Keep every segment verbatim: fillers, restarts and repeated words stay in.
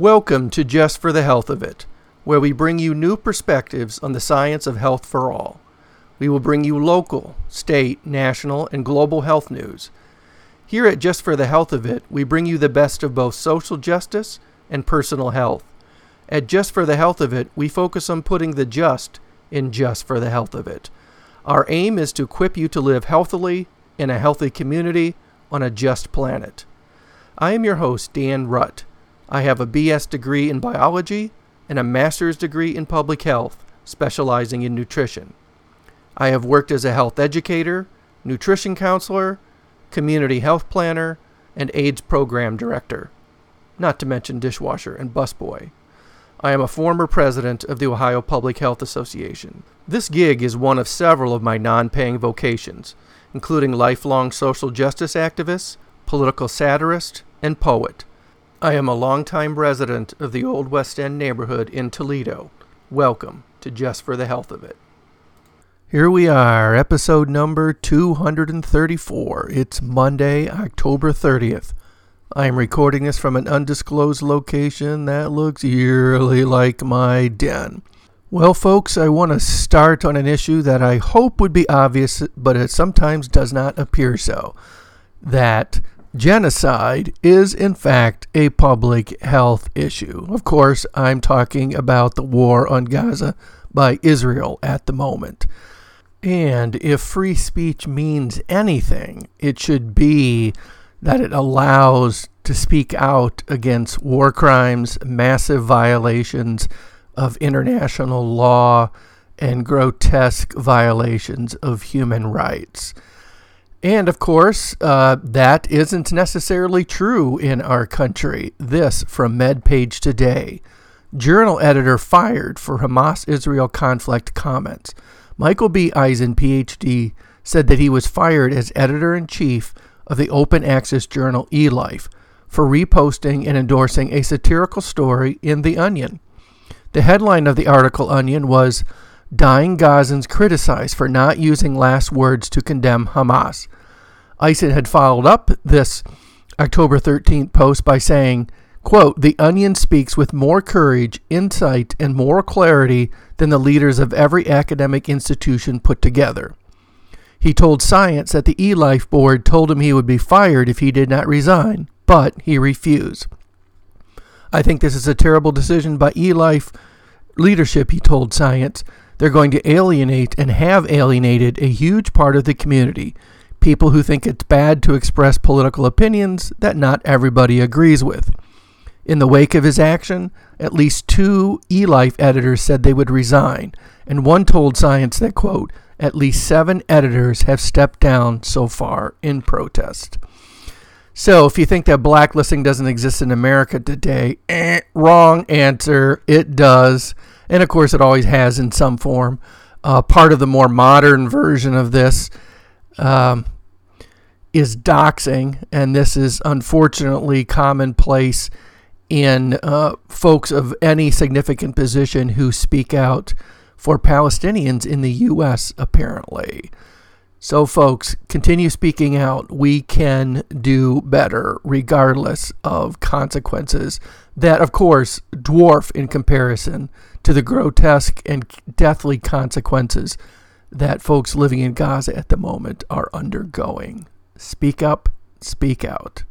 Welcome to Just for the Health of It, where we bring you new perspectives on the science of health for all. We will bring you local, state, national, and global health news. Here at Just for the Health of It, we bring you the best of both social justice and personal health. At Just for the Health of It, we focus on putting the just in just for the health of it. Our aim is to equip you to live healthily in a healthy community on a just planet. I am your host, Dan Rutt. I have a B S degree in biology and a master's degree in public health, specializing in nutrition. I have worked as a health educator, nutrition counselor, community health planner, and AIDS program director, not to mention dishwasher and busboy. I am a former president of the Ohio Public Health Association. This gig is one of several of my non-paying vocations, including lifelong social justice activist, political satirist, and poet. I am a longtime resident of the Old West End neighborhood in Toledo. Welcome to Just for the Health of It. Here we are, episode number two hundred thirty-four. It's Monday, October thirtieth. I am recording this from an undisclosed location that looks eerily like my den. Well, folks, I want to start on an issue that I hope would be obvious, but it sometimes does not appear so. That genocide is, in fact, a public health issue. Of course, I'm talking about the war on Gaza by Israel at the moment. And if free speech means anything, it should be that it allows to speak out against war crimes, massive violations of international law, and grotesque violations of human rights. And, of course, uh, that isn't necessarily true in our country. This from MedPage Today. Journal editor fired for Hamas-Israel conflict comments. Michael B. Eisen, P H D, said that he was fired as editor-in-chief of the open access journal eLife for reposting and endorsing a satirical story in The Onion. The headline of the article, Onion, was, "Dying Gazans Criticized for Not Using Last Words to Condemn Hamas." Eisen had followed up this October thirteenth post by saying, quote, "The Onion speaks with more courage, insight, and moral clarity than the leaders of every academic institution put together." He told Science that the eLife board told him he would be fired if he did not resign, but he refused. "I think this is a terrible decision by eLife leadership," he told Science. "They're going to alienate and have alienated a huge part of the community. People who think it's bad to express political opinions that not everybody agrees with." In the wake of his action, at least two eLife editors said they would resign, and one told Science that, quote, "At least seven editors have stepped down so far in protest." So if you think that blacklisting doesn't exist in America today, eh, wrong answer. It does. And of course it always has in some form. Uh, part of the more modern version of this um, is doxing, and this is unfortunately commonplace in uh, folks of any significant position who speak out for Palestinians in the U S, apparently. So, folks, continue speaking out. We can do better regardless of consequences that, of course, dwarf in comparison to the grotesque and deathly consequences that folks living in Gaza at the moment are undergoing. Speak up, speak out.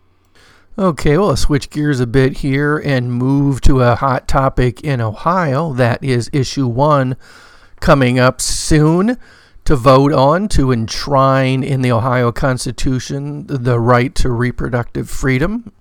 Okay, well, let's switch gears a bit here and move to a hot topic in Ohio. That is issue one coming up soon to vote on to enshrine in the Ohio Constitution the right to reproductive freedom.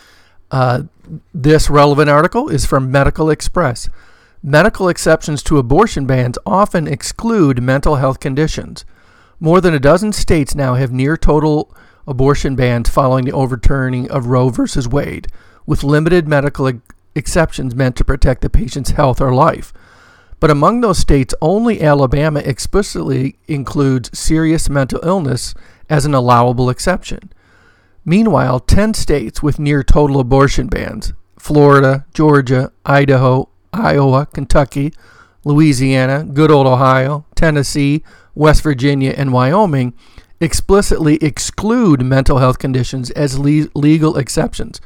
Uh, this relevant article is from Medical Express. Medical exceptions to abortion bans often exclude mental health conditions. More than a dozen states now have near total abortion bans following the overturning of Roe versus Wade, with limited medical ex- exceptions meant to protect the patient's health or life. But among those states, only Alabama explicitly includes serious mental illness as an allowable exception. Meanwhile, ten states with near total abortion bans, Florida, Georgia, Idaho, Iowa, Kentucky, Louisiana, good old Ohio, Tennessee, West Virginia, and Wyoming, explicitly exclude mental health conditions as le- legal exceptions.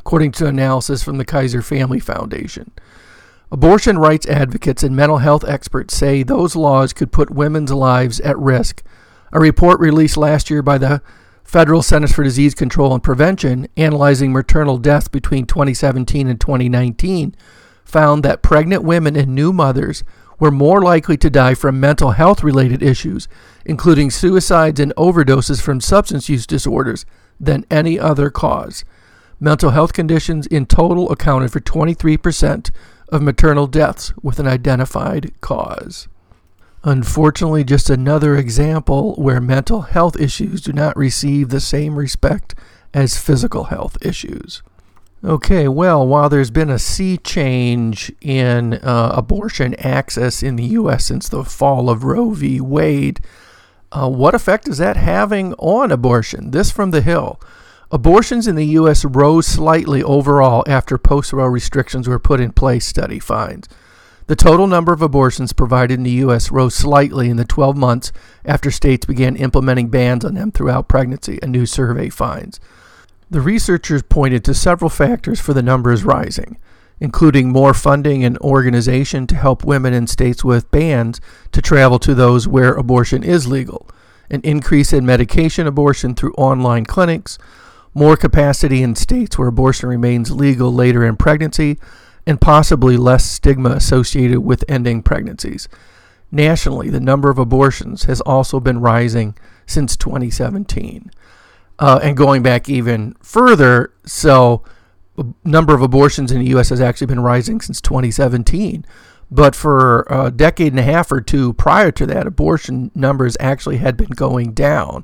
according to analysis from the Kaiser Family Foundation. Abortion rights advocates and mental health experts say those laws could put women's lives at risk. A report released last year by the Federal Centers for Disease Control and Prevention, analyzing maternal deaths between twenty seventeen and twenty nineteen, found that pregnant women and new mothers were more likely to die from mental health-related issues, including suicides and overdoses from substance use disorders, than any other cause. Mental health conditions in total accounted for twenty-three percent of maternal deaths with an identified cause. Unfortunately, just another example where mental health issues do not receive the same respect as physical health issues. Okay, well, while there's been a sea change in uh, abortion access in the U S since the fall of Roe v. Wade, uh, what effect is that having on abortion? This from The Hill. Abortions in the U S rose slightly overall after post-Roe restrictions were put in place, study finds. The total number of abortions provided in the U S rose slightly in the twelve months after states began implementing bans on them throughout pregnancy, a new survey finds. The researchers pointed to several factors for the numbers rising, including more funding and organization to help women in states with bans to travel to those where abortion is legal, an increase in medication abortion through online clinics, more capacity in states where abortion remains legal later in pregnancy, and possibly less stigma associated with ending pregnancies. Nationally, the number of abortions has also been rising since twenty seventeen. Uh, and going back even further, so the number of abortions in the U S has actually been rising since twenty seventeen. But for a decade and a half or two prior to that, abortion numbers actually had been going down.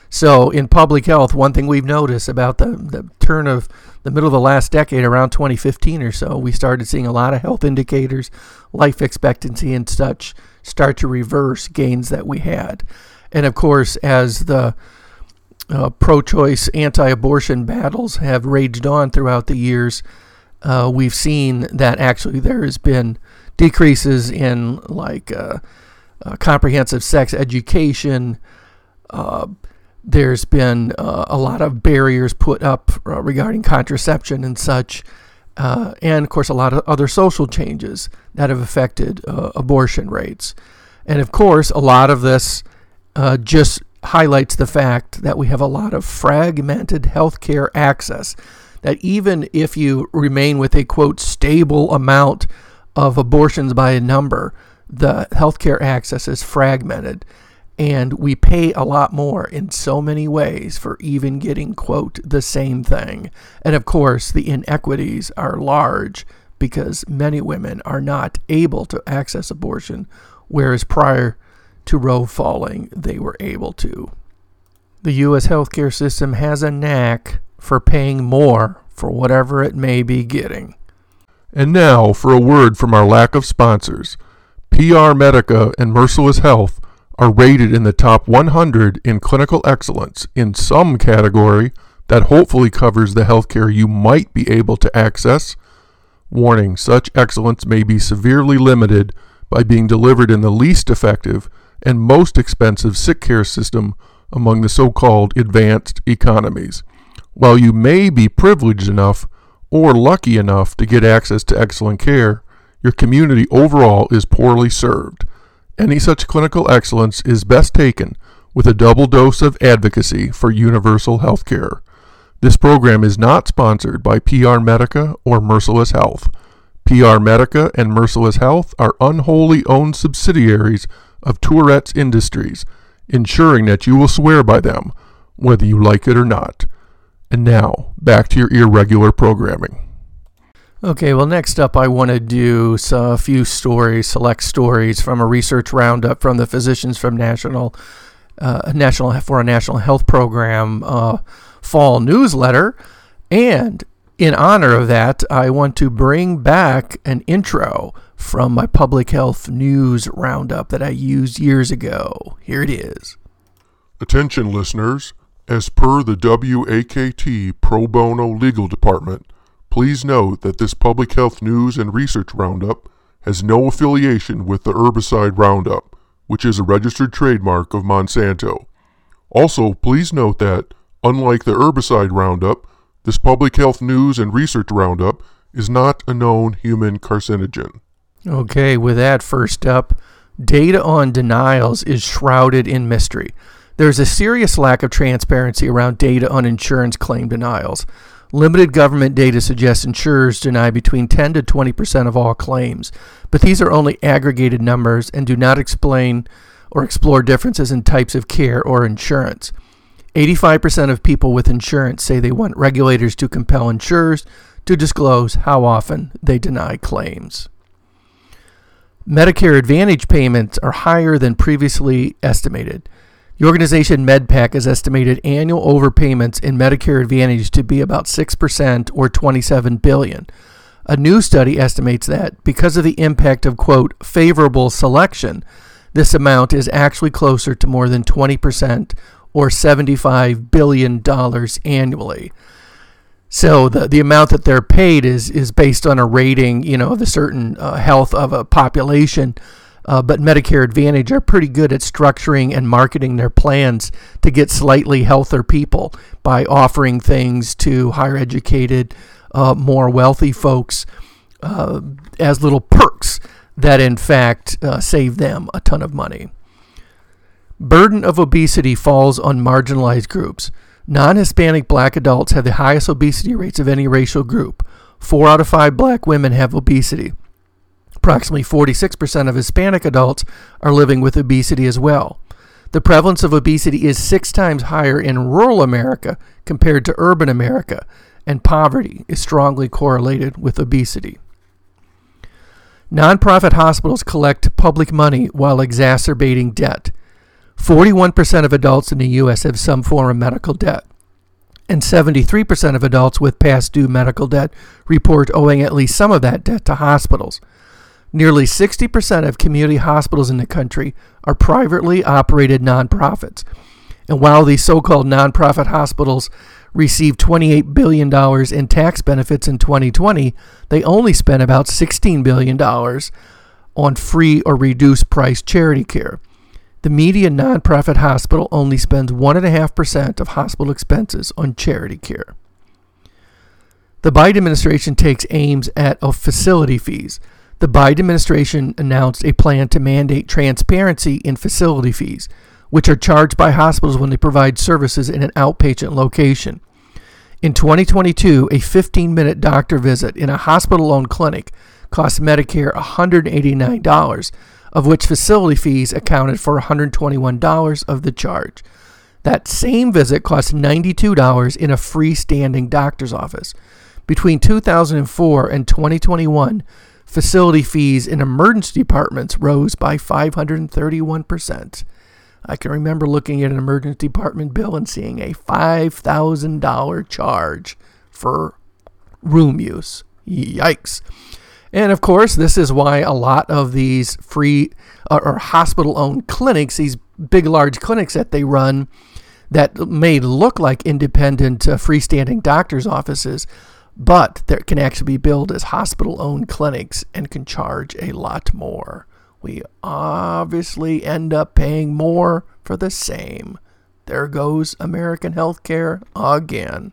So in public health, one thing we've noticed about the, the turn of the middle of the last decade, around twenty fifteen or so, we started seeing a lot of health indicators, life expectancy and such, start to reverse gains that we had. And of course, as the uh, pro-choice, anti-abortion battles have raged on throughout the years, uh, we've seen that actually there has been decreases in like uh, uh, comprehensive sex education. Uh, There's been uh, a lot of barriers put up uh, regarding contraception and such, uh, and of course a lot of other social changes that have affected uh, abortion rates. And of course, a lot of this uh, just highlights the fact that we have a lot of fragmented healthcare access, that even if you remain with a, quote, stable amount of abortions by a number, the healthcare access is fragmented. And we pay a lot more in so many ways for even getting, quote, the same thing. And of course, the inequities are large because many women are not able to access abortion, whereas prior to Roe falling, they were able to. The U S healthcare system has a knack for paying more for whatever it may be getting. And now for a word from our lack of sponsors. P R Medica and Merciless Health are rated in the top one hundred in clinical excellence in some category that hopefully covers the healthcare you might be able to access. Warning, such excellence may be severely limited by being delivered in the least effective and most expensive sick care system among the so-called advanced economies. While you may be privileged enough or lucky enough to get access to excellent care, your community overall is poorly served. Any such clinical excellence is best taken with a double dose of advocacy for universal health care. This program is not sponsored by P R Medica or Merciless Health. P R Medica and Merciless Health are unwholly owned subsidiaries of Tourette's Industries, ensuring that you will swear by them, whether you like it or not. And now, back to your irregular programming. Okay, well, next up, I want to do a few stories, select stories from a research roundup from the Physicians from National, uh, National for a National Health Program uh, fall newsletter. And in honor of that, I want to bring back an intro from my public health news roundup that I used years ago. Here it is. Attention, listeners. As per the W A K T Pro Bono Legal Department, please note that this public health news and research roundup has no affiliation with the herbicide Roundup, which is a registered trademark of Monsanto. Also, please note that, unlike the herbicide Roundup, This public health news and research roundup is not a known human carcinogen. Okay, with that, first up, data on denials is shrouded in mystery. There's a serious lack of transparency around data on insurance claim denials. Limited government data suggests insurers deny between ten to twenty percent of all claims, but these are only aggregated numbers and do not explain or explore differences in types of care or insurance. eighty-five percent of people with insurance say they want regulators to compel insurers to disclose how often they deny claims. Medicare Advantage payments are higher than previously estimated. The organization MedPAC has estimated annual overpayments in Medicare Advantage to be about six percent or twenty-seven billion dollars. A new study estimates that because of the impact of, quote, favorable selection, this amount is actually closer to more than twenty percent or seventy-five billion dollars annually. So the, the amount that they're paid is, is based on a rating, you know, of the certain uh, health of a population. Uh, but Medicare Advantage are pretty good at structuring and marketing their plans to get slightly healthier people by offering things to higher educated, uh, more wealthy folks uh, as little perks that in fact uh, save them a ton of money. Burden of obesity falls on marginalized groups. Non-Hispanic black adults have the highest obesity rates of any racial group. Four out of five black women have obesity. Approximately forty-six percent of Hispanic adults are living with obesity as well. The prevalence of obesity is six times higher in rural America compared to urban America, and poverty is strongly correlated with obesity. Nonprofit hospitals collect public money while exacerbating debt. forty-one percent of adults in the U S have some form of medical debt, and seventy-three percent of adults with past due medical debt report owing at least some of that debt to hospitals. Nearly sixty percent of community hospitals in the country are privately operated nonprofits. And while these so-called nonprofit hospitals received twenty-eight billion dollars in tax benefits in twenty twenty, they only spent about sixteen billion dollars on free or reduced price charity care. The median nonprofit hospital only spends one point five percent of hospital expenses on charity care. The Biden administration takes aims at facility fees. The Biden administration announced a plan to mandate transparency in facility fees, which are charged by hospitals when they provide services in an outpatient location. In twenty twenty-two, a fifteen-minute doctor visit in a hospital-owned clinic cost Medicare one hundred eighty-nine dollars, of which facility fees accounted for one hundred twenty-one dollars of the charge. That same visit cost ninety-two dollars in a freestanding doctor's office. Between two thousand four and twenty twenty-one, facility fees in emergency departments rose by five hundred thirty-one percent. I can remember looking at an emergency department bill and seeing a five thousand dollars charge for room use. Yikes. And of course, this is why a lot of these free uh, or hospital-owned clinics, these big, large clinics that they run that may look like independent uh, freestanding doctor's offices, but that can actually be billed as hospital-owned clinics and can charge a lot more. We obviously end up paying more for the same. There goes American healthcare again.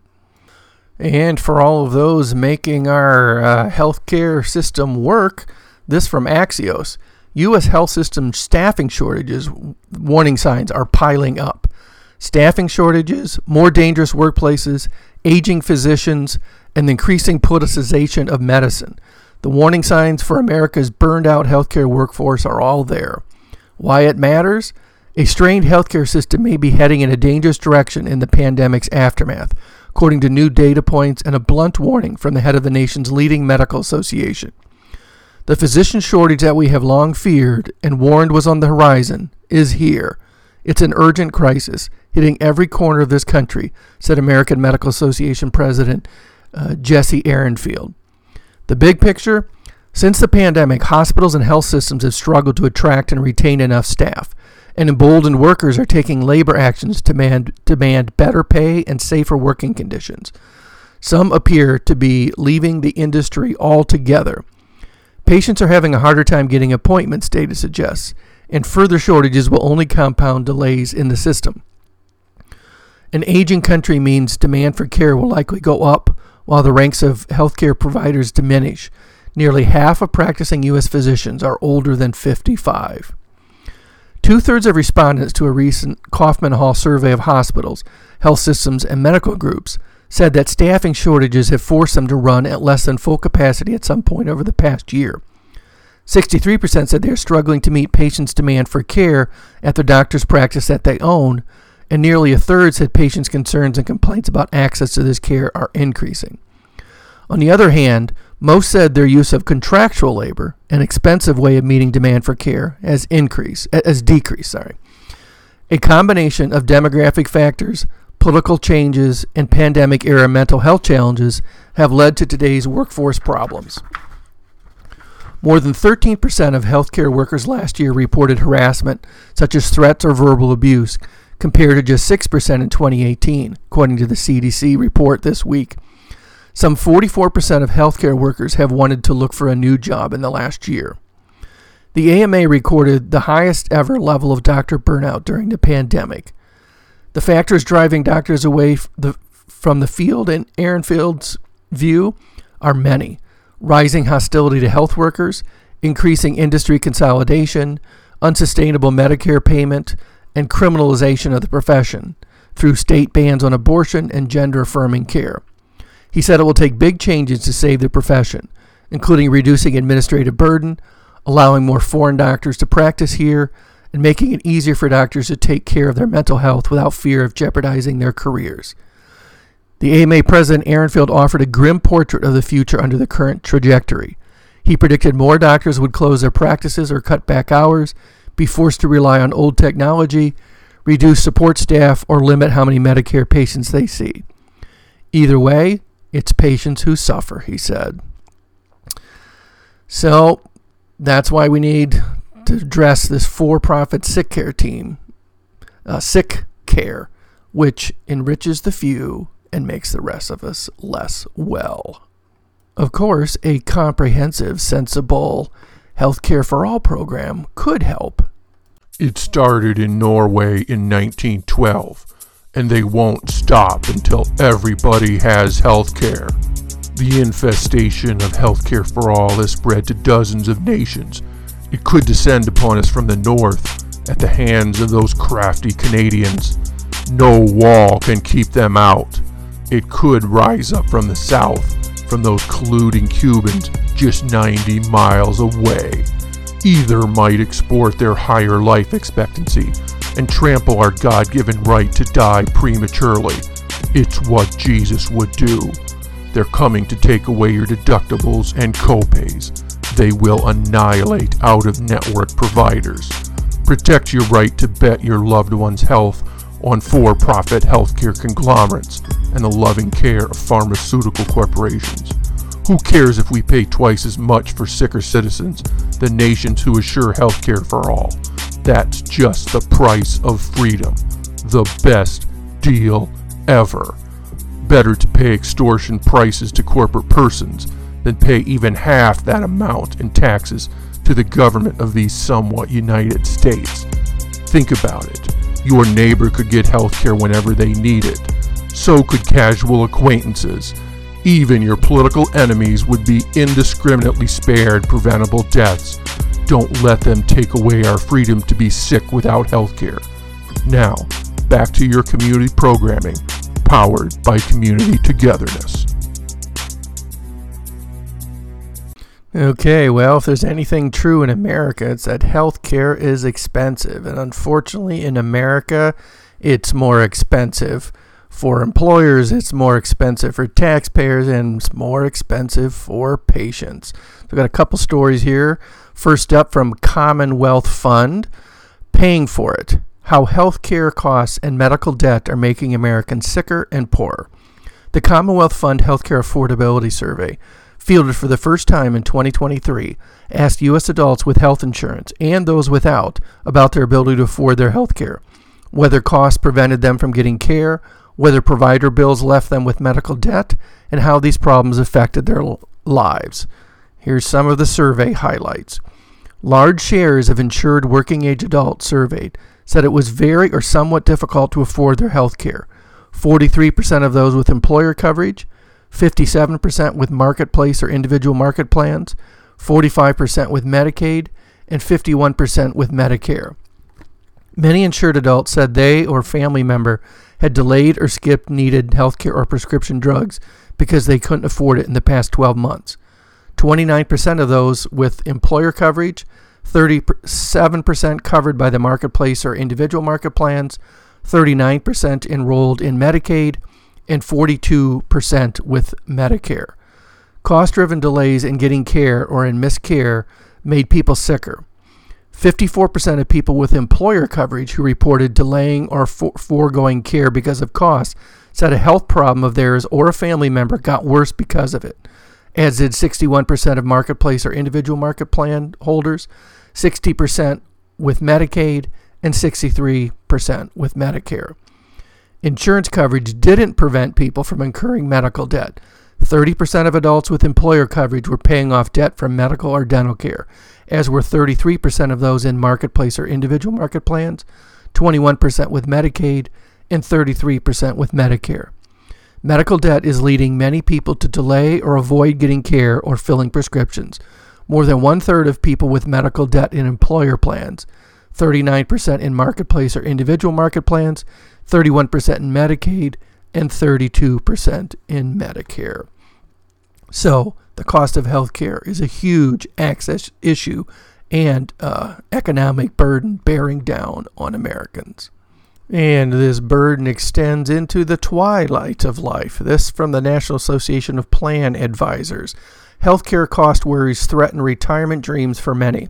And for all of those making our uh, healthcare system work, this from Axios. U S health system staffing shortages, warning signs are piling up. Staffing shortages, more dangerous workplaces, aging physicians, and the increasing politicization of medicine. The warning signs for America's burned-out healthcare workforce are all there. Why it matters? A strained healthcare system may be heading in a dangerous direction in the pandemic's aftermath, according to new data points and a blunt warning from the head of the nation's leading medical association. The physician shortage that we have long feared and warned was on the horizon is here. It's an urgent crisis hitting every corner of this country, said American Medical Association President uh, Jesse Ehrenfield. The big picture? Since the pandemic, hospitals and health systems have struggled to attract and retain enough staff, and emboldened workers are taking labor actions to demand, demand better pay and safer working conditions. Some appear to be leaving the industry altogether. Patients are having a harder time getting appointments, data suggests, and further shortages will only compound delays in the system. An aging country means demand for care will likely go up while the ranks of healthcare providers diminish. Nearly half of practicing U S physicians are older than fifty-five. Two-thirds of respondents to a recent Kaufman Hall survey of hospitals, health systems, and medical groups said that staffing shortages have forced them to run at less than full capacity at some point over the past year. sixty-three percent said they are struggling to meet patients' demand for care at the doctor's practice that they own, and nearly a third said patients' concerns and complaints about access to this care are increasing. On the other hand, most said their use of contractual labor, an expensive way of meeting demand for care, has increased, has decreased. Sorry. A combination of demographic factors, political changes, and pandemic-era mental health challenges have led to today's workforce problems. More than thirteen percent of healthcare workers last year reported harassment, such as threats or verbal abuse, compared to just six percent in twenty eighteen, according to the C D C report this week. Some forty-four percent of healthcare workers have wanted to look for a new job in the last year. The A M A recorded the highest ever level of doctor burnout during the pandemic. The factors driving doctors away from the field, in Ehrenfield's view, are many. Rising hostility to health workers, increasing industry consolidation, unsustainable Medicare payment, and criminalization of the profession through state bans on abortion and gender-affirming care. He said it will take big changes to save the profession, including reducing administrative burden, allowing more foreign doctors to practice here, and making it easier for doctors to take care of their mental health without fear of jeopardizing their careers. The A M A president, Ehrenfield, offered a grim portrait of the future under the current trajectory. He predicted more doctors would close their practices or cut back hours, be forced to rely on old technology, reduce support staff, or limit how many Medicare patients they see. Either way, it's patients who suffer, he said. So that's why we need to address this for-profit sick care team, uh, sick care, which enriches the few and makes the rest of us less well. Of course, a comprehensive, sensible healthcare for all program could help. It started in Norway in nineteen twelve, and they won't stop until everybody has healthcare. The infestation of healthcare for all has spread to dozens of nations. It could descend upon us from the north at the hands of those crafty Canadians. No wall can keep them out. It could rise up from the south, from those colluding Cubans just ninety miles away. Either might export their higher life expectancy and trample our God-given right to die prematurely. It's what Jesus would do. They're coming to take away your deductibles and copays. They will annihilate out-of-network providers. Protect your right to bet your loved one's health on for-profit healthcare conglomerates and the loving care of pharmaceutical corporations. Who cares if we pay twice as much for sicker citizens than nations who assure healthcare for all? That's just the price of freedom. The best deal ever. Better to pay extortion prices to corporate persons than pay even half that amount in taxes to the government of these somewhat United States. Think about it. Your neighbor could get healthcare whenever they need it. So could casual acquaintances. Even your political enemies would be indiscriminately spared preventable deaths. Don't let them take away our freedom to be sick without healthcare. Now, back to your community programming, powered by Community Togetherness. Okay, well, if there's anything true in America, it's that healthcare is expensive. And unfortunately, in America, it's more expensive for employers, it's more expensive for taxpayers, and it's more expensive for patients. So I've got a couple stories here. First up from Commonwealth Fund, Paying for It, How Healthcare Costs and Medical Debt Are Making Americans Sicker and Poorer. The Commonwealth Fund Healthcare Affordability Survey, fielded for the first time in twenty twenty-three, asked U S adults with health insurance and those without about their ability to afford their health care, whether costs prevented them from getting care, whether provider bills left them with medical debt, and how these problems affected their lives. Here's some of the survey highlights. Large shares of insured working-age adults surveyed said it was very or somewhat difficult to afford their health care. forty-three percent of those with employer coverage, fifty-seven percent with marketplace or individual market plans, forty-five percent with Medicaid, and fifty-one percent with Medicare. Many insured adults said they or family member had delayed or skipped needed healthcare or prescription drugs because they couldn't afford it in the past twelve months. twenty-nine percent of those with employer coverage, thirty-seven percent covered by the marketplace or individual market plans, thirty-nine percent enrolled in Medicaid, and forty-two percent with Medicare. Cost-driven delays in getting care or in missed care made people sicker. fifty-four percent of people with employer coverage who reported delaying or for- foregoing care because of costs said a health problem of theirs or a family member got worse because of it, as did sixty-one percent of marketplace or individual market plan holders, sixty percent with Medicaid, and sixty-three percent with Medicare. Insurance coverage didn't prevent people from incurring medical debt. thirty percent of adults with employer coverage were paying off debt from medical or dental care, as were thirty-three percent of those in marketplace or individual market plans, twenty-one percent with Medicaid, and thirty-three percent with Medicare. Medical debt is leading many people to delay or avoid getting care or filling prescriptions. More than one-third of people with medical debt in employer plans, thirty-nine percent in marketplace or individual market plans, thirty-one percent in Medicaid, and thirty-two percent in Medicare. So the cost of health care is a huge access issue and uh, economic burden bearing down on Americans. And this burden extends into the twilight of life. This from the National Association of Plan Advisors. Healthcare cost worries threaten retirement dreams for many.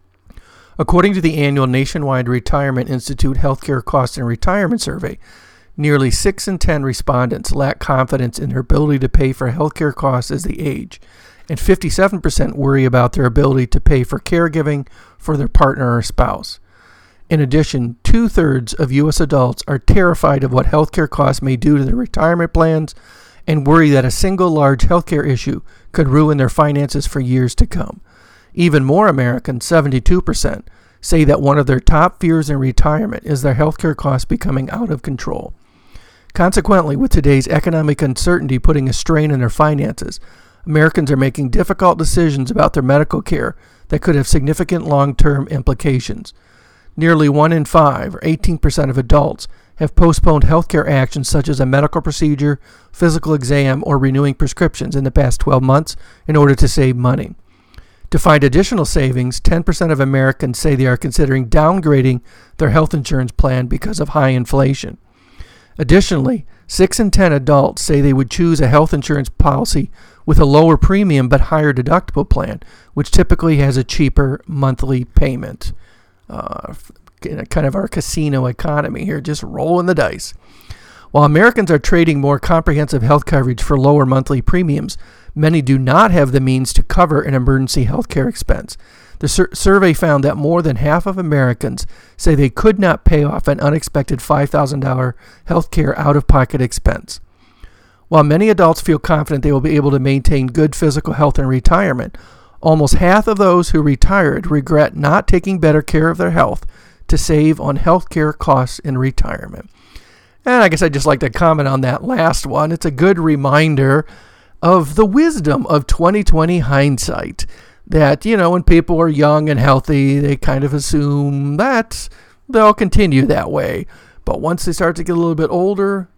According to the annual Nationwide Retirement Institute Healthcare Cost and Retirement Survey, nearly six in ten respondents lack confidence in their ability to pay for healthcare costs as they age, and fifty-seven percent worry about their ability to pay for caregiving for their partner or spouse. In addition, two-thirds of U S adults are terrified of what healthcare costs may do to their retirement plans and worry that a single large healthcare issue could ruin their finances for years to come. Even more Americans, seventy-two percent, say that one of their top fears in retirement is their healthcare costs becoming out of control. Consequently, with today's economic uncertainty putting a strain on their finances, Americans are making difficult decisions about their medical care that could have significant long-term implications. Nearly one in five, or eighteen percent of adults, have postponed healthcare actions such as a medical procedure, physical exam, or renewing prescriptions in the past twelve months in order to save money. To find additional savings, ten percent of Americans say they are considering downgrading their health insurance plan because of high inflation. Additionally, six in ten adults say they would choose a health insurance policy with a lower premium but higher deductible plan, which typically has a cheaper monthly payment. Uh, kind of our casino economy here, just rolling the dice. While Americans are trading more comprehensive health coverage for lower monthly premiums, many do not have the means to cover an emergency health care expense. The sur- survey found that more than half of Americans say they could not pay off an unexpected five thousand dollars health care out-of-pocket expense. While many adults feel confident they will be able to maintain good physical health in retirement, almost half of those who retired regret not taking better care of their health to save on health care costs in retirement. And I guess I'd just like to comment on that last one. It's a good reminder of the wisdom of twenty twenty hindsight. That, you know, when people are young and healthy, they kind of assume that they'll continue that way. But once they start to get a little bit older,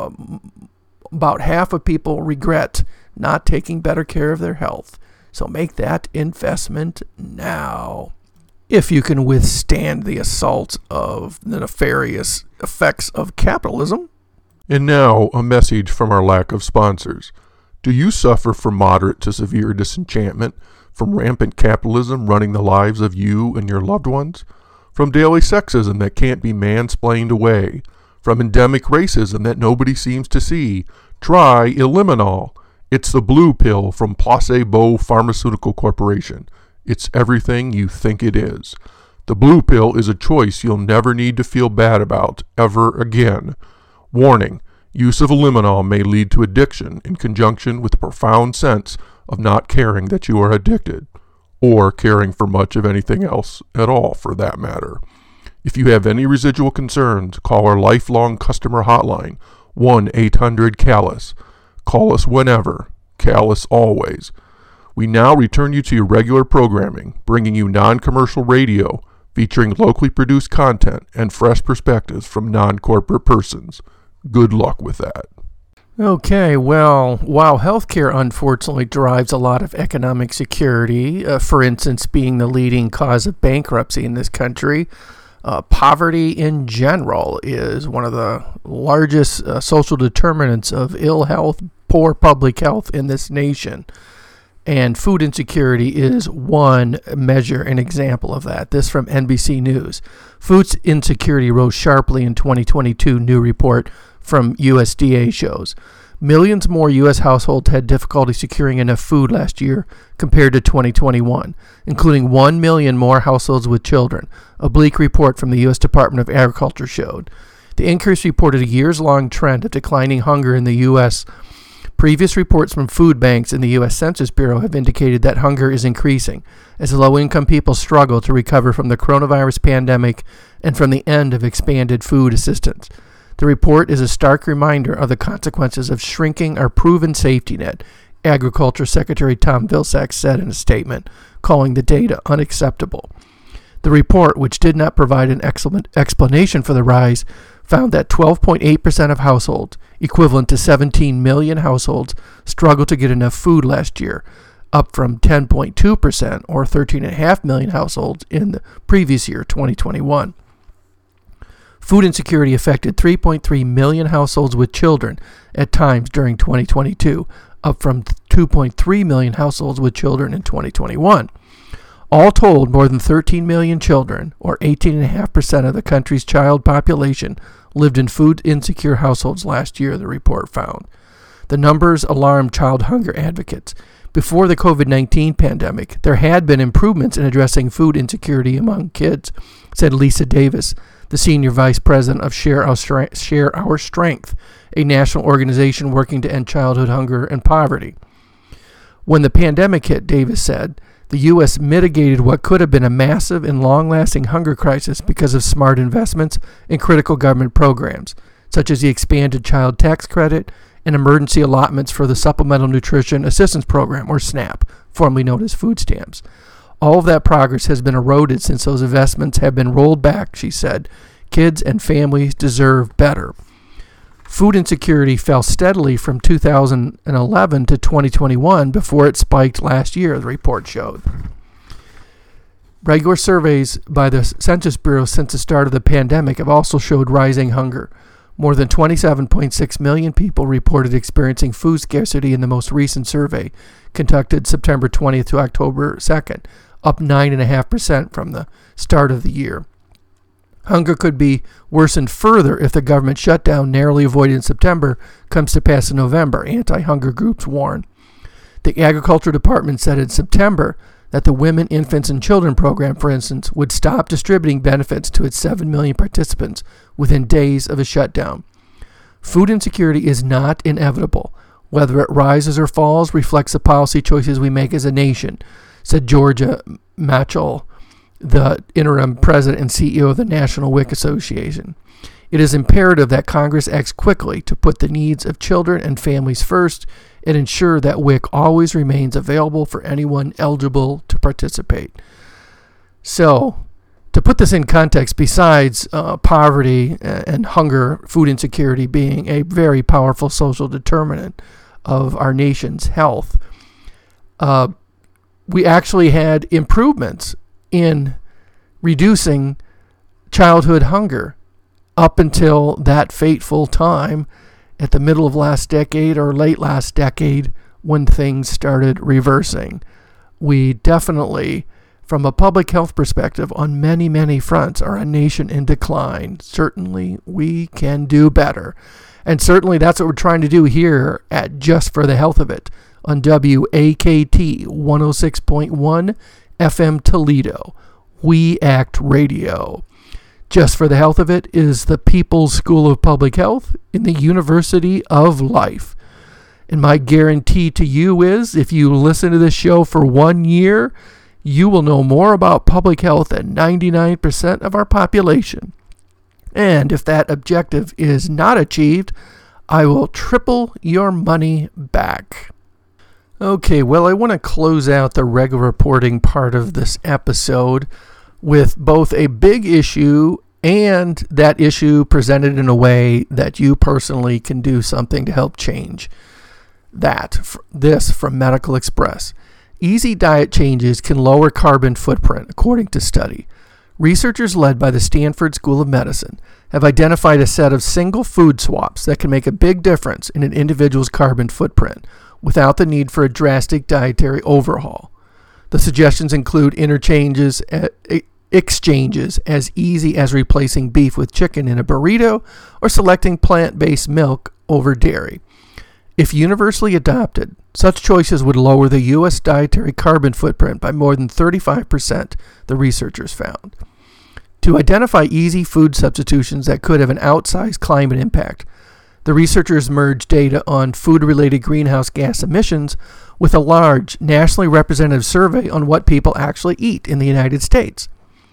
um, about half of people regret not taking better care of their health. So make that investment now. If you can withstand the assault of the nefarious effects of capitalism. And now, a message from our lack of sponsors. Do you suffer from moderate to severe disenchantment from rampant capitalism running the lives of you and your loved ones? From daily sexism that can't be mansplained away? From endemic racism that nobody seems to see? Try Eliminol. It's the blue pill from Placebo Pharmaceutical Corporation. It's everything you think it is. The blue pill is a choice you'll never need to feel bad about ever again. Warning, use of Eliminol may lead to addiction in conjunction with a profound sense of not caring that you are addicted, or caring for much of anything else at all for that matter. If you have any residual concerns, call our lifelong customer hotline, one eight hundred CALLUS. Call us whenever. CALLUS always. We now return you to your regular programming, bringing you non-commercial radio, featuring locally produced content and fresh perspectives from non-corporate persons. Good luck with that. Okay, well, while healthcare unfortunately drives a lot of economic security, uh, for instance, being the leading cause of bankruptcy in this country, uh, poverty in general is one of the largest uh, social determinants of ill health, poor public health in this nation. And food insecurity is one measure, an example of that. This from N B C News. Food insecurity rose sharply in twenty twenty-two, new report from U S D A shows. Millions more U S households had difficulty securing enough food last year compared to twenty twenty-one, including one million more households with children, a bleak report from the U S Department of Agriculture showed. The increase reported a years-long trend of declining hunger in the U S Previous reports from food banks and the U S Census Bureau have indicated that hunger is increasing as low-income people struggle to recover from the coronavirus pandemic and from the end of expanded food assistance. The report is a stark reminder of the consequences of shrinking our proven safety net, Agriculture Secretary Tom Vilsack said in a statement, calling the data unacceptable. The report, which did not provide an excellent explanation for the rise, found that twelve point eight percent of households, equivalent to seventeen million households, struggled to get enough food last year, up from ten point two percent or thirteen point five million households in the previous year, twenty twenty-one. Food insecurity affected three point three million households with children at times during twenty twenty-two, up from two point three million households with children in twenty twenty-one. All told, more than thirteen million children, or eighteen point five percent of the country's child population, lived in food-insecure households last year, the report found. The numbers alarmed child hunger advocates. Before the covid nineteen pandemic, there had been improvements in addressing food insecurity among kids, said Lisa Davis, the senior vice president of Share Our Strength, Share Our Strength, a national organization working to end childhood hunger and poverty. When the pandemic hit, Davis said, the U S mitigated what could have been a massive and long-lasting hunger crisis because of smart investments in critical government programs, such as the expanded child tax credit and emergency allotments for the Supplemental Nutrition Assistance Program, or SNAP, formerly known as food stamps. All of that progress has been eroded since those investments have been rolled back, she said. Kids and families deserve better. Food insecurity fell steadily from two thousand eleven to twenty twenty-one before it spiked last year, the report showed. Regular surveys by the Census Bureau since the start of the pandemic have also showed rising hunger. More than twenty-seven point six million people reported experiencing food scarcity in the most recent survey, conducted September twentieth to October second, up nine point five percent from the start of the year. Hunger could be worsened further if the government shutdown narrowly avoided in September comes to pass in November, anti-hunger groups warn. The Agriculture Department said in September that the Women, Infants, and Children program, for instance, would stop distributing benefits to its seven million participants within days of a shutdown. Food insecurity is not inevitable. Whether it rises or falls reflects the policy choices we make as a nation, said Georgia Matchell, the interim president and C E O of the National W I C Association. It is imperative that Congress acts quickly to put the needs of children and families first and ensure that W I C always remains available for anyone eligible to participate. So, to put this in context, besides uh, poverty and hunger, food insecurity being a very powerful social determinant of our nation's health, uh, we actually had improvements in reducing childhood hunger up until that fateful time at the middle of last decade or late last decade when things started reversing. We definitely, from a public health perspective, on many, many fronts, are a nation in decline. Certainly, we can do better. And certainly that's what we're trying to do here at Just for the Health of It on W A K T one oh six point one F M Toledo, We Act Radio. Just for the Health of It is the People's School of Public Health in the University of Life. And my guarantee to you is, if you listen to this show for one year, you will know more about public health than ninety-nine percent of our population. And if that objective is not achieved, I will triple your money back. Okay, well, I want to close out the regular reporting part of this episode with both a big issue and that issue presented in a way that you personally can do something to help change that. This from Medical Express. Easy diet changes can lower carbon footprint, according to study. Researchers led by the Stanford School of Medicine have identified a set of single food swaps that can make a big difference in an individual's carbon footprint without the need for a drastic dietary overhaul. The suggestions include interchanges, uh, exchanges as easy as replacing beef with chicken in a burrito or selecting plant-based milk over dairy. If universally adopted, such choices would lower the U S dietary carbon footprint by more than thirty-five percent, the researchers found. To identify easy food substitutions that could have an outsized climate impact, the researchers merged data on food-related greenhouse gas emissions with a large, nationally representative survey on what people actually eat in the United States.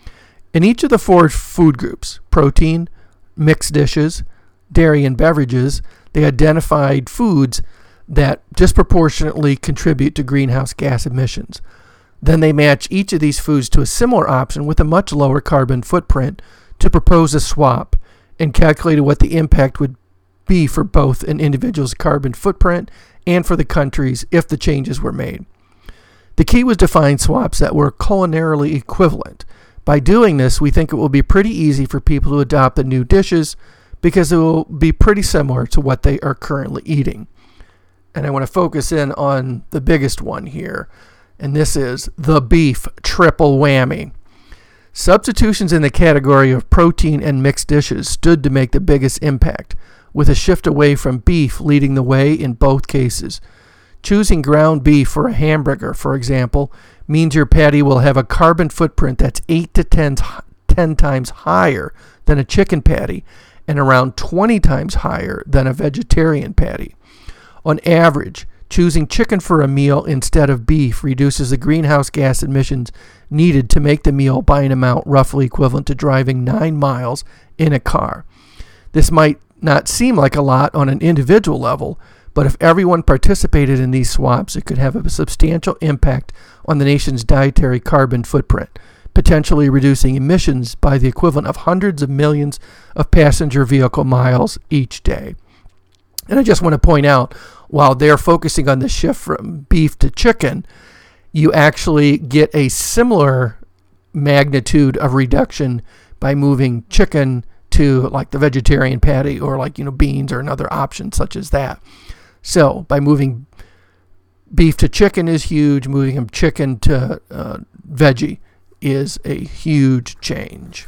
In each of the four food groups, protein, mixed dishes, dairy, and beverages, they identified foods that disproportionately contribute to greenhouse gas emissions. Then they match each of these foods to a similar option with a much lower carbon footprint to propose a swap and calculated what the impact would be for both an individual's carbon footprint and for the countries if the changes were made. The key was to find swaps that were culinarily equivalent. By doing this, we think it will be pretty easy for people to adopt the new dishes because it will be pretty similar to what they are currently eating. And I want to focus in on the biggest one here, and this is the beef triple whammy. Substitutions in the category of protein and mixed dishes stood to make the biggest impact, with a shift away from beef leading the way in both cases. Choosing ground beef for a hamburger, for example, means your patty will have a carbon footprint that's eight to ten, ten times higher than a chicken patty and around twenty times higher than a vegetarian patty. On average, choosing chicken for a meal instead of beef reduces the greenhouse gas emissions needed to make the meal by an amount roughly equivalent to driving nine miles in a car. This might not seem like a lot on an individual level, but if everyone participated in these swaps, it could have a substantial impact on the nation's dietary carbon footprint, potentially reducing emissions by the equivalent of hundreds of millions of passenger vehicle miles each day. And I just want to point out, while they're focusing on the shift from beef to chicken, you actually get a similar magnitude of reduction by moving chicken to like the vegetarian patty or like, you know, beans or another option such as that. So by moving beef to chicken is huge. Moving from chicken to uh, veggie is a huge change.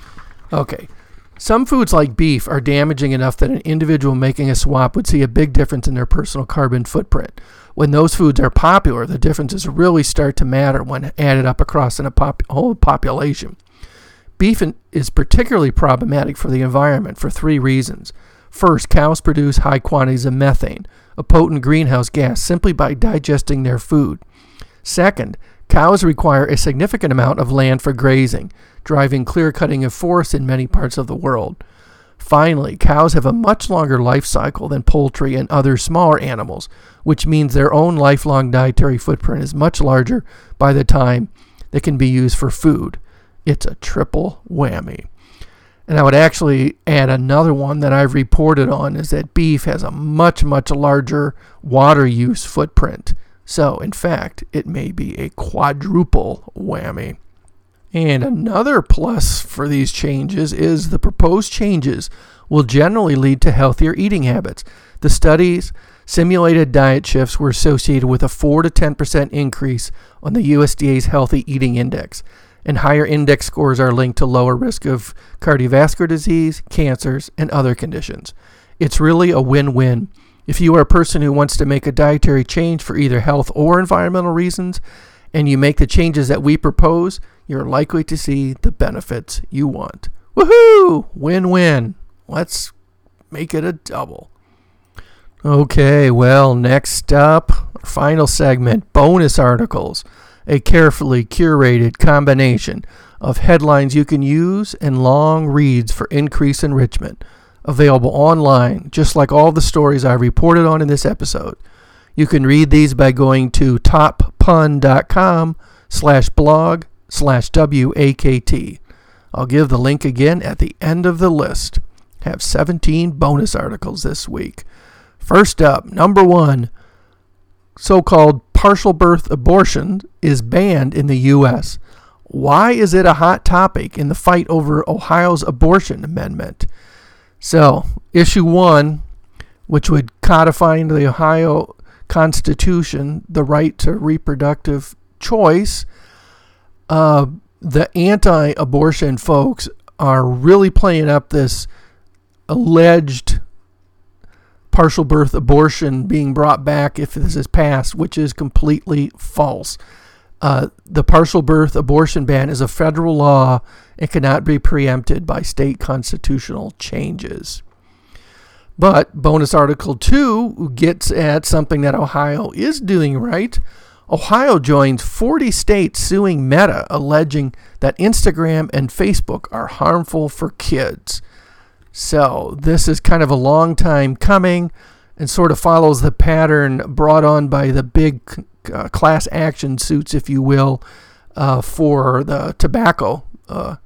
Okay. Some foods like beef are damaging enough that an individual making a swap would see a big difference in their personal carbon footprint. When those foods are popular, the differences really start to matter when added up across a pop- whole population. Beef is particularly problematic for the environment for three reasons. First, cows produce high quantities of methane, a potent greenhouse gas, simply by digesting their food. Second, cows require a significant amount of land for grazing, driving clear-cutting of forests in many parts of the world. Finally, cows have a much longer life cycle than poultry and other smaller animals, which means their own lifelong dietary footprint is much larger by the time they can be used for food. It's a triple whammy. And I would actually add another one that I've reported on is that beef has a much, much larger water use footprint. So, in fact, it may be a quadruple whammy. And another plus for these changes is the proposed changes will generally lead to healthier eating habits. The studies simulated diet shifts were associated with a four to ten percent increase on the U S D A's Healthy Eating Index. And higher index scores are linked to lower risk of cardiovascular disease, cancers, and other conditions. It's really a win-win. If you are a person who wants to make a dietary change for either health or environmental reasons, and you make the changes that we propose, you're likely to see the benefits you want. Woohoo! Win-win. Let's make it a double. Okay, well, next up, our final segment, bonus articles. A carefully curated combination of headlines you can use and long reads for increased enrichment. available online, just like all the stories I reported on in this episode. You can read these by going to toppun.com slash blog slash W-A-K-T. I'll give the link again at the end of the list. Have seventeen bonus articles this week. First up, number one, so-called partial birth abortion is banned in the U S Why is it a hot topic in the fight over Ohio's abortion amendment? So, issue one, which would codify into the Ohio Constitution the right to reproductive choice, uh, the anti-abortion folks are really playing up this alleged partial birth abortion being brought back if this is passed, which is completely false. Uh, the partial birth abortion ban is a federal law and cannot be preempted by state constitutional changes. But bonus article two gets at something that Ohio is doing right. Ohio joins forty states suing Meta, alleging that Instagram and Facebook are harmful for kids. So this is kind of a long time coming and sort of follows the pattern brought on by the big uh, class action suits, if you will, uh, for the tobacco uh,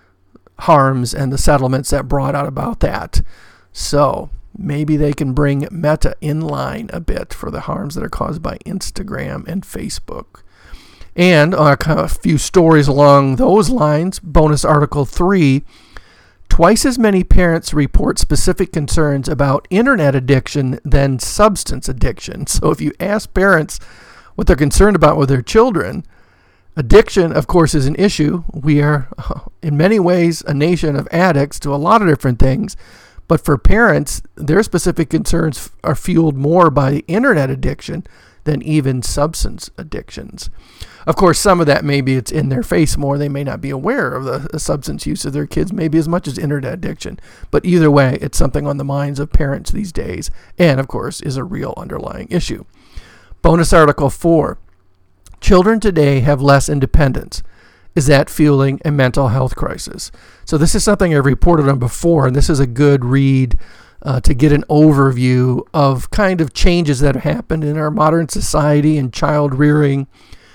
harms and the settlements that brought out about that. So maybe they can bring Meta in line a bit for the harms that are caused by Instagram and Facebook. And uh, a few stories along those lines, bonus article three, twice as many parents report specific concerns about internet addiction than substance addiction. So if you ask parents what they're concerned about with their children, addiction, of course, is an issue. We are, in many ways, a nation of addicts to a lot of different things. But for parents, their specific concerns are fueled more by internet addiction than even substance addictions. Of course, some of that maybe it's in their face more. They may not be aware of the, the substance use of their kids, maybe as much as internet addiction. But either way, it's something on the minds of parents these days, and of course, is a real underlying issue. Bonus article four. Children today have less independence. Is that fueling a mental health crisis? So this is something I've reported on before, and this is a good read uh, to get an overview of kind of changes that have happened in our modern society and child rearing,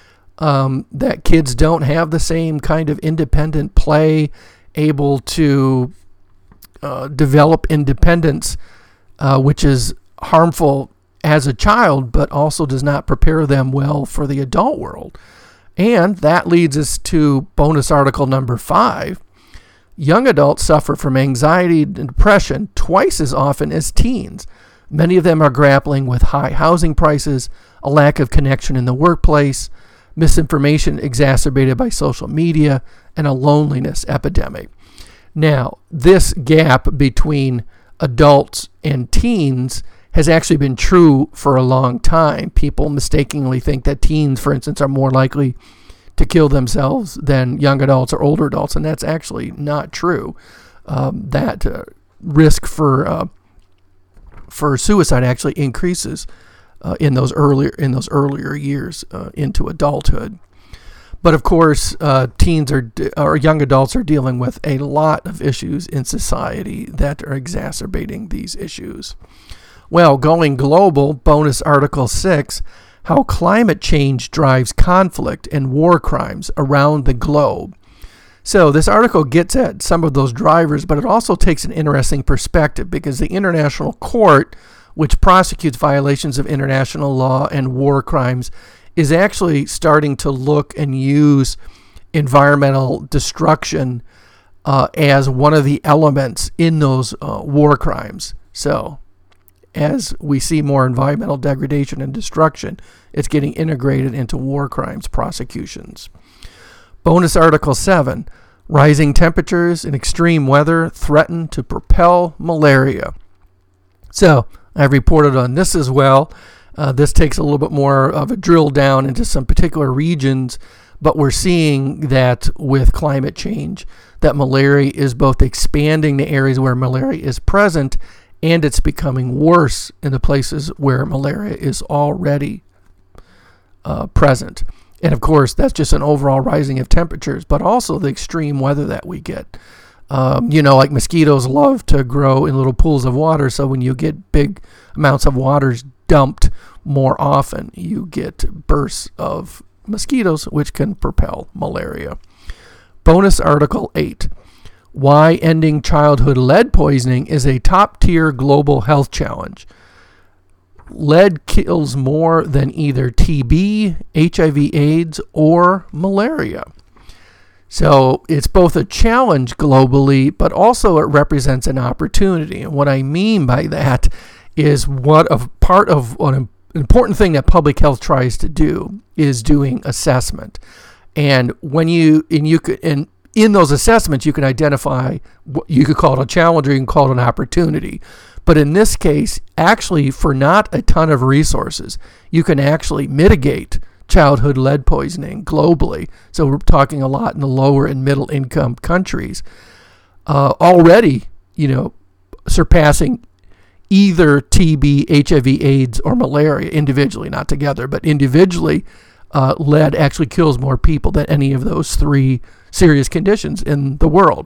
um, that kids don't have the same kind of independent play, able to uh, develop independence, uh, which is harmful as a child, but also does not prepare them well for the adult world. And that leads us to bonus article number five. Young adults suffer from anxiety and depression twice as often as teens. Many of them are grappling with high housing prices, a lack of connection in the workplace, misinformation exacerbated by social media, and a loneliness epidemic. Now, this gap between adults and teens has actually been true for a long time. People mistakenly think that teens, for instance, are more likely to kill themselves than young adults or older adults, and that's actually not true. Um, that uh, risk for uh, for suicide actually increases uh, in those earlier in those earlier years uh, into adulthood. But of course, uh, teens are or young adults are dealing with a lot of issues in society that are exacerbating these issues. Well, going global, bonus article six, how climate change drives conflict and war crimes around the globe. So this article gets at some of those drivers, but it also takes an interesting perspective because the International Court, which prosecutes violations of international law and war crimes, is actually starting to look and use environmental destruction uh, as one of the elements in those uh, war crimes. So as we see more environmental degradation and destruction, it's getting integrated into war crimes prosecutions. Bonus article seven, rising temperatures and extreme weather threaten to propel malaria. So I've reported on this as well. Uh, this takes a little bit more of a drill down into some particular regions, but we're seeing that with climate change, that malaria is both expanding the areas where malaria is present, and it's becoming worse in the places where malaria is already uh, present. And of course, that's just an overall rising of temperatures, but also the extreme weather that we get. Um, you know, like mosquitoes love to grow in little pools of water, so when you get big amounts of water dumped more often, you get bursts of mosquitoes, which can propel malaria. Bonus Article eight. Why ending childhood lead poisoning is a top-tier global health challenge. Lead kills more than either T B, H I V AIDS, or malaria. So it's both a challenge globally, but also it represents an opportunity. And what I mean by that is what of part of an important thing that public health tries to do is doing assessment. And when you and you could and in those assessments you can identify what you could call it a challenge or you can call it an opportunity. But in this case, actually for not a ton of resources, you can actually mitigate childhood lead poisoning globally. So we're talking a lot in the lower and middle income countries, uh, already, you know, surpassing either T B, H I V AIDS, or malaria individually, not together, but individually, uh, lead actually kills more people than any of those three serious conditions in the world.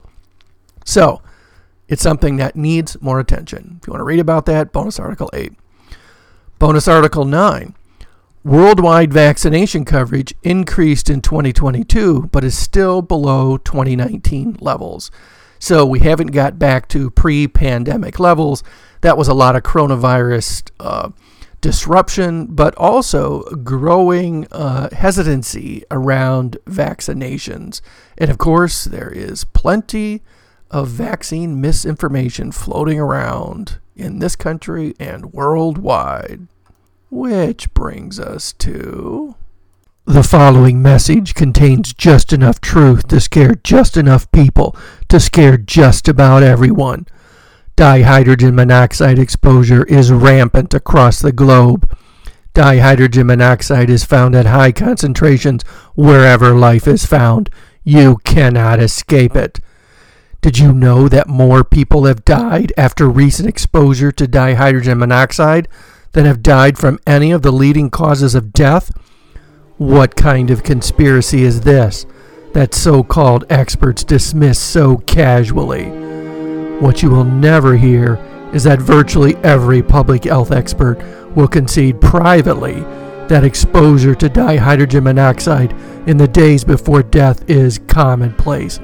So it's something that needs more attention. If you want to read about that, Bonus Article eight. Bonus Article nine. Worldwide vaccination coverage increased in twenty twenty-two, but is still below twenty nineteen levels. So we haven't got back to pre-pandemic levels. That was a lot of coronavirus uh, disruption, but also growing uh, hesitancy around vaccinations. And of course, there is plenty of vaccine misinformation floating around in this country and worldwide. Which brings us to... The following message contains just enough truth to scare just enough people to scare just about everyone. Dihydrogen monoxide exposure is rampant across the globe. Dihydrogen monoxide is found at high concentrations wherever life is found. You cannot escape it. Did you know that more people have died after recent exposure to dihydrogen monoxide than have died from any of the leading causes of death? What kind of conspiracy is this that so-called experts dismiss so casually? What you will never hear is that virtually every public health expert will concede privately that exposure to dihydrogen monoxide in the days before death is commonplace.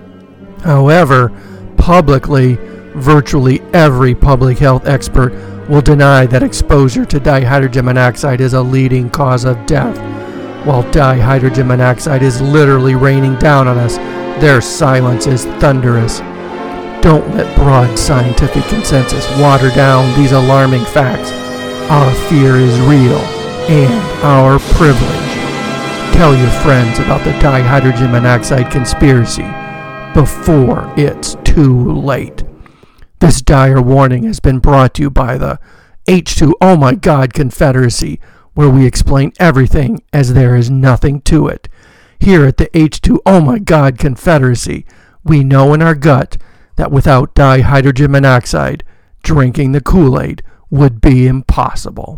However, publicly, virtually every public health expert will deny that exposure to dihydrogen monoxide is a leading cause of death. While dihydrogen monoxide is literally raining down on us, their silence is thunderous. Don't let broad scientific consensus water down these alarming facts. Our fear is real and our privilege. Tell your friends about the dihydrogen monoxide conspiracy before it's too late. This dire warning has been brought to you by the H two Oh My God Confederacy, where we explain everything as there is nothing to it. Here at the H two Oh My God Confederacy, we know in our gut that without dihydrogen monoxide, drinking the Kool-Aid would be impossible.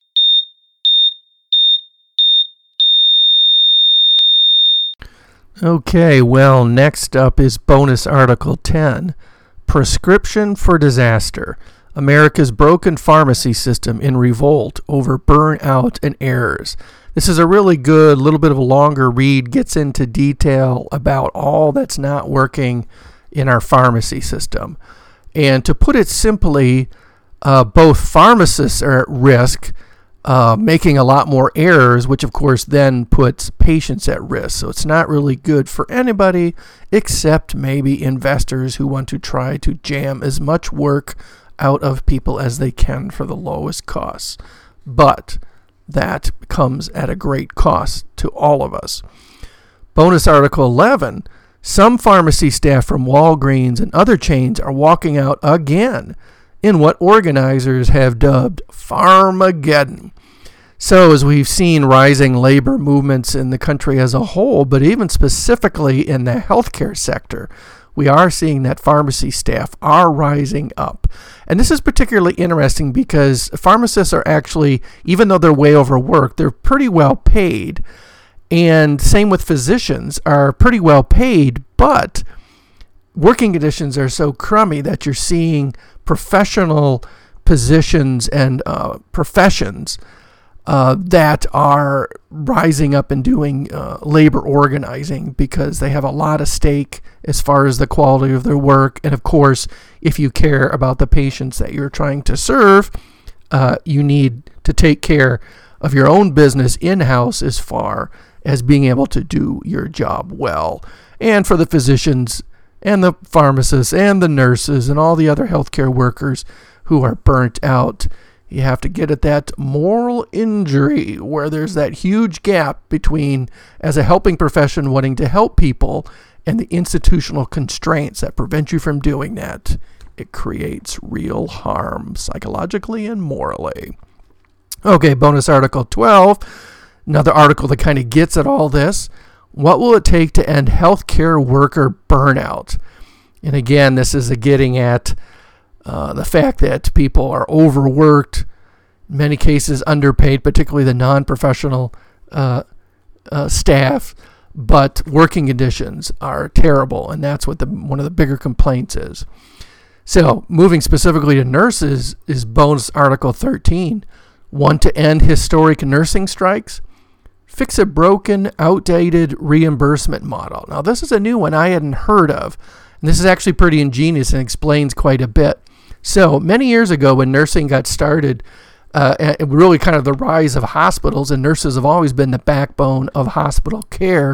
Okay, well, next up is Bonus Article ten, Prescription for Disaster. America's broken pharmacy system in revolt over burnout and errors. This is a really good, little bit of a longer read, gets into detail about all that's not working in our pharmacy system. And to put it simply, uh, both pharmacists are at risk, uh, making a lot more errors, which of course then puts patients at risk. So it's not really good for anybody except maybe investors who want to try to jam as much work out of people as they can for the lowest costs. But that comes at a great cost to all of us. Bonus Article eleven, some pharmacy staff from Walgreens and other chains are walking out again in what organizers have dubbed Pharmageddon. So as we've seen rising labor movements in the country as a whole, but even specifically in the healthcare sector, we are seeing that pharmacy staff are rising up. And this is particularly interesting because pharmacists are actually, even though they're way overworked, they're pretty well paid. And same with physicians, are pretty well paid, but working conditions are so crummy that you're seeing professional positions and uh, professions uh, that are rising up and doing uh, labor organizing because they have a lot at stake as far as the quality of their work. And of course, if you care about the patients that you're trying to serve, uh, you need to take care of your own business in-house as far as being able to do your job well. And for the physicians and the pharmacists and the nurses and all the other healthcare workers who are burnt out, you have to get at that moral injury where there's that huge gap between, as a helping profession, wanting to help people and the institutional constraints that prevent you from doing that. It creates real harm psychologically and morally. Okay, bonus article twelve, another article that kind of gets at all this. What will it take to end healthcare worker burnout? And again, this is a getting at uh, the fact that people are overworked, in many cases underpaid, particularly the non-professional uh, uh, staff, but working conditions are terrible, and that's what the one of the bigger complaints is. So, moving specifically to nurses is bonus article thirteen. Want to end historic nursing strikes? Fix a broken, outdated reimbursement model. Now, this is a new one I hadn't heard of, and this is actually pretty ingenious and explains quite a bit. So, many years ago when nursing got started, uh, and really kind of the rise of hospitals, and nurses have always been the backbone of hospital care,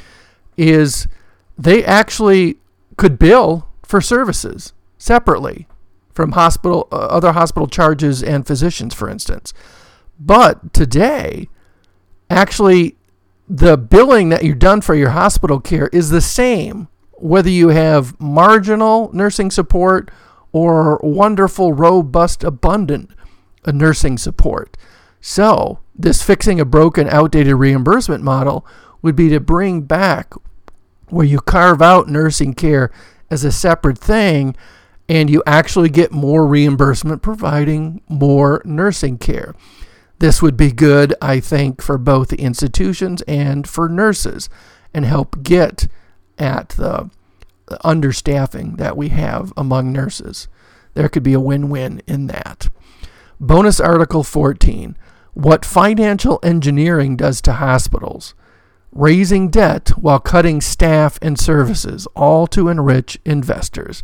is they actually could bill for services separately from hospital, uh, other hospital charges and physicians, for instance. But today, actually, the billing that you've done for your hospital care is the same, whether you have marginal nursing support or wonderful, robust, abundant uh, nursing support. So this fixing a broken, outdated reimbursement model would be to bring back where you carve out nursing care as a separate thing, and you actually get more reimbursement providing more nursing care. This would be good, I think, for both the institutions and for nurses, and help get at the understaffing that we have among nurses. There could be a win-win in that. Bonus article fourteen, what financial engineering does to hospitals. Raising debt while cutting staff and services, all to enrich investors.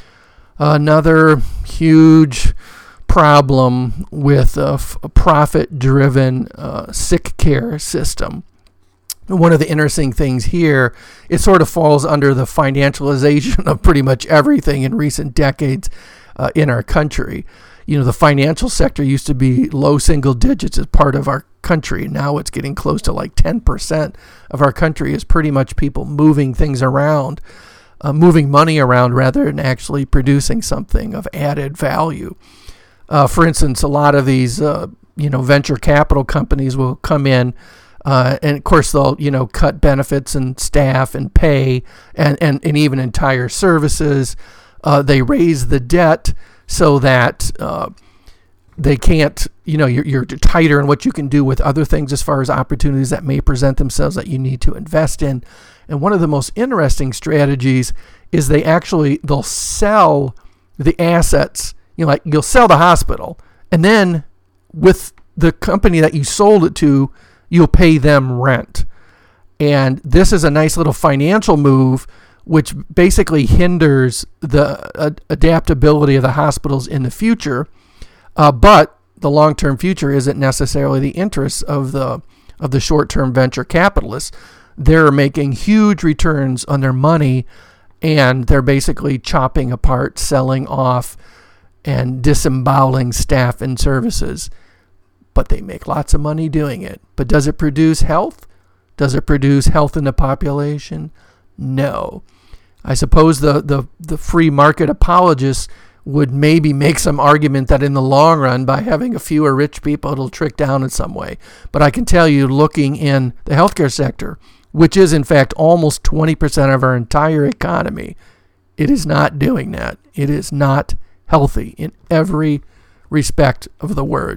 Another huge problem with a, f- a profit-driven uh, sick care system. One of the interesting things here, it sort of falls under the financialization of pretty much everything in recent decades uh, in our country. You know, the financial sector used to be low single digits as part of our country. Now it's getting close to like ten percent of our country is pretty much people moving things around. Uh, moving money around rather than actually producing something of added value. Uh, for instance, a lot of these, uh, you know, venture capital companies will come in, uh, and of course they'll, you know, cut benefits and staff and pay and, and, and even entire services. Uh, they raise the debt so that uh, they can't, you know, you're, you're tighter in what you can do with other things as far as opportunities that may present themselves that you need to invest in. And one of the most interesting strategies is they actually, they'll sell the assets, you know, like you'll sell the hospital, and then with the company that you sold it to, you'll pay them rent. And this is a nice little financial move, which basically hinders the uh, adaptability of the hospitals in the future. Uh, but the long-term future isn't necessarily the interests of the of the short-term venture capitalists. They're making huge returns on their money, and they're basically chopping apart, selling off, and disemboweling staff and services. But they make lots of money doing it. But does it produce health? Does it produce health in the population? No. I suppose the, the, the free market apologists would maybe make some argument that in the long run, by having a fewer rich people, it'll trick down in some way. But I can tell you, looking in the healthcare sector, which is in fact almost twenty percent of our entire economy, it is not doing that. It is not healthy in every respect of the word.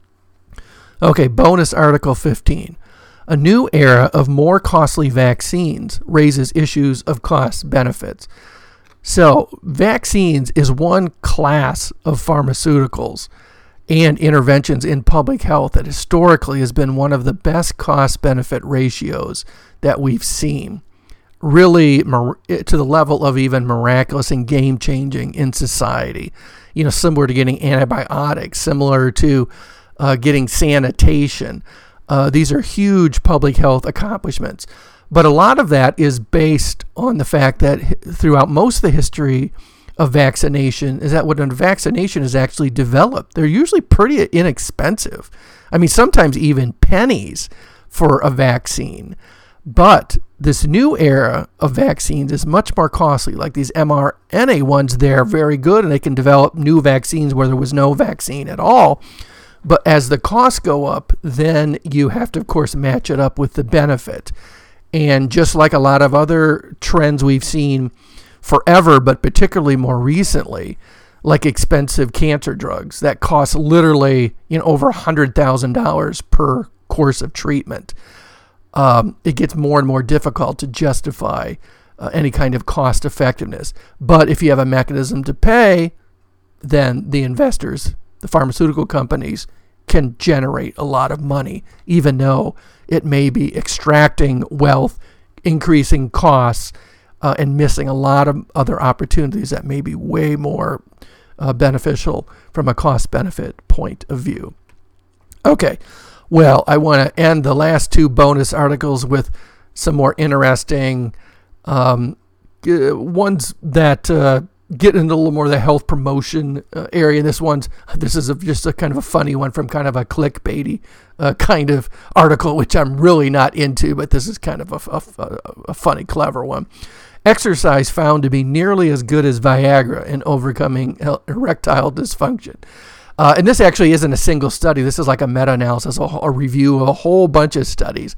Okay, bonus article fifteen. A new era of more costly vaccines raises issues of cost benefits. So vaccines is one class of pharmaceuticals and interventions in public health that historically has been one of the best cost-benefit ratios that we've seen. Really to the level of even miraculous and game-changing in society. You know, similar to getting antibiotics, similar to uh, getting sanitation. Uh, these are huge public health accomplishments. But a lot of that is based on the fact that throughout most of the history of vaccination is that when a vaccination is actually developed, they're usually pretty inexpensive. I mean, sometimes even pennies for a vaccine. But this new era of vaccines is much more costly. Like these mRNA ones, they're very good and they can develop new vaccines where there was no vaccine at all. But as the costs go up, then you have to, of course, match it up with the benefit. And just like a lot of other trends we've seen forever, but particularly more recently, like expensive cancer drugs that cost literally, you know, over one hundred thousand dollars per course of treatment. Um, it gets more and more difficult to justify uh, any kind of cost effectiveness. But if you have a mechanism to pay, then the investors, the pharmaceutical companies, can generate a lot of money, even though it may be extracting wealth, increasing costs, uh, and missing a lot of other opportunities that may be way more uh, beneficial from a cost-benefit point of view. Okay, well, I want to end the last two bonus articles with some more interesting um, uh, ones that uh, get into a little more of the health promotion uh, area. This one's this is a, just a kind of a funny one from kind of a clickbaity uh, kind of article, which I'm really not into, but this is kind of a, a, a funny, clever one. Exercise found to be nearly as good as Viagra in overcoming erectile dysfunction. Uh, and this actually isn't a single study. This is like a meta-analysis, a, a review of a whole bunch of studies.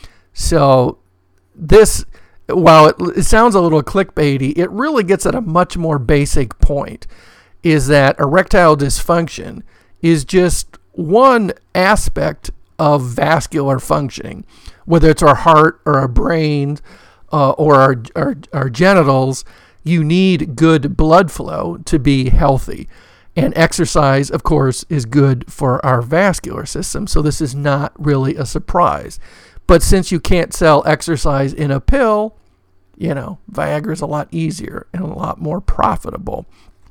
So this, while it, it sounds a little clickbaity, it really gets at a much more basic point, is that erectile dysfunction is just one aspect of vascular functioning, whether it's our heart or our brain uh, or our, our, our genitals. You need good blood flow to be healthy. And exercise, of course, is good for our vascular system, so this is not really a surprise. But since you can't sell exercise in a pill, you know, Viagra is a lot easier and a lot more profitable.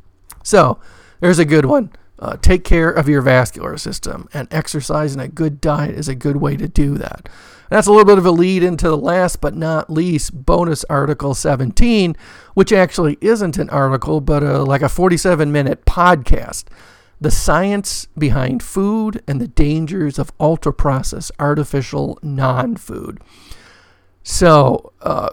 So there's a good one. Uh, take care of your vascular system, and exercise and a good diet is a good way to do that. And that's a little bit of a lead into the last but not least bonus article seventeen, which actually isn't an article, but a, like a forty-seven minute podcast. The science behind food and the dangers of ultra-processed artificial non-food. So, uh,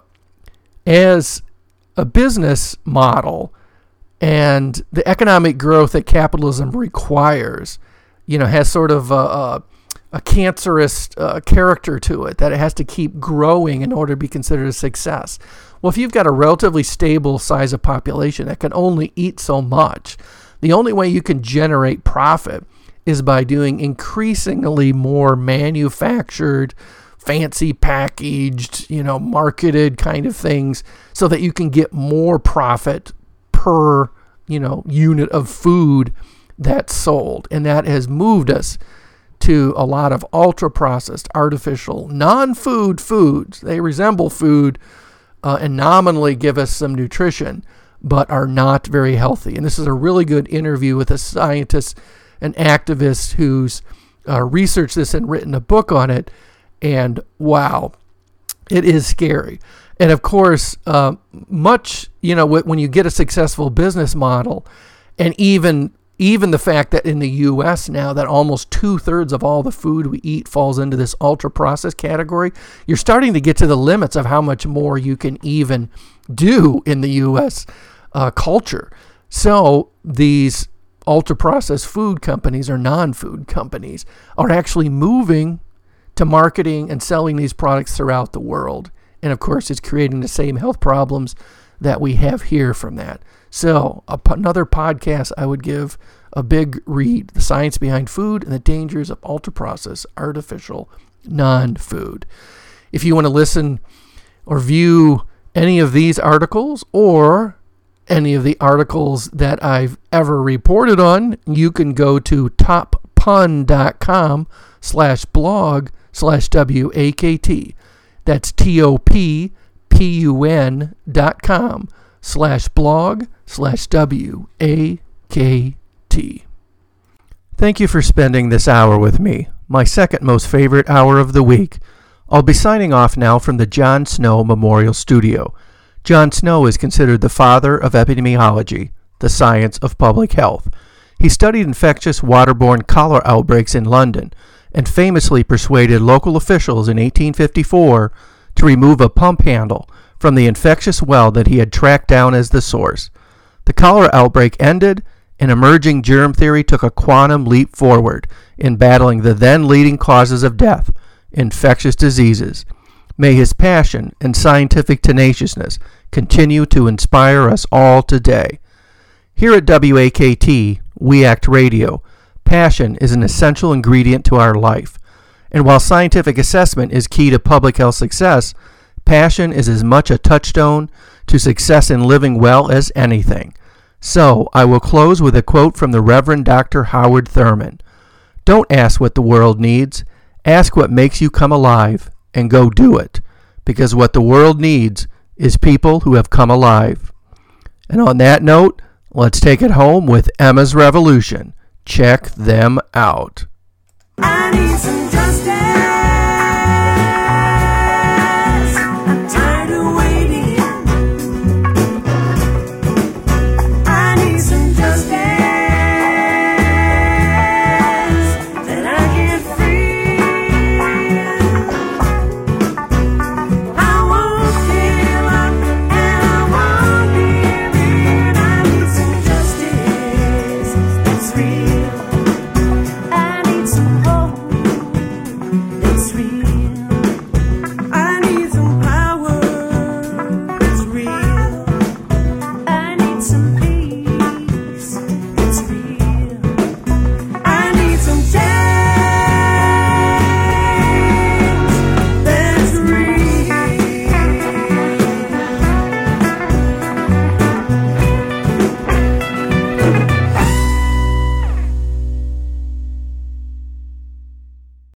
as a business model and the economic growth that capitalism requires, you know, has sort of a, a, a cancerous uh, character to it, that it has to keep growing in order to be considered a success. Well, if you've got a relatively stable size of population that can only eat so much, the only way you can generate profit is by doing increasingly more manufactured, fancy packaged, you know, marketed kind of things so that you can get more profit per, you know, unit of food that's sold. And that has moved us to a lot of ultra-processed, artificial, non-food foods. They resemble food uh, and nominally give us some nutrition, but are not very healthy. And this is a really good interview with a scientist, an activist who's uh, researched this and written a book on it. And wow, it is scary. And of course, uh, much, you know, when you get a successful business model, and even even the fact that in the U S now that almost two-thirds of all the food we eat falls into this ultra-processed category, you're starting to get to the limits of how much more you can even do in the U S uh, culture. So these ultra-processed food companies or non-food companies are actually moving to marketing and selling these products throughout the world. And of course, it's creating the same health problems that we have here from that. So a, another podcast I would give a big read, The Science Behind Food and the Dangers of Ultra-Processed Artificial Non-Food. If you want to listen or view any of these articles or any of the articles that I've ever reported on, you can go to toppun.com slash blog slash W-A-K-T. That's T-O-P-P-U-N dot com slash blog slash W-A-K-T. Thank you for spending this hour with me, my second most favorite hour of the week. I'll be signing off now from the John Snow Memorial Studio. John Snow is considered the father of epidemiology, the science of public health. He studied infectious waterborne cholera outbreaks in London and famously persuaded local officials in eighteen fifty-four to remove a pump handle from the infectious well that he had tracked down as the source. The cholera outbreak ended, and emerging germ theory took a quantum leap forward in battling the then leading causes of death, infectious diseases. May his passion and scientific tenaciousness continue to inspire us all today. Here at W A K T, We Act Radio, passion is an essential ingredient to our life. And while scientific assessment is key to public health success, passion is as much a touchstone to success in living well as anything. So, I will close with a quote from the Reverend Doctor Howard Thurman. Don't ask what the world needs. Ask what makes you come alive, and go do it, because what the world needs is people who have come alive. And on that note, let's take it home with Emma's Revolution. Check them out. I need some justice.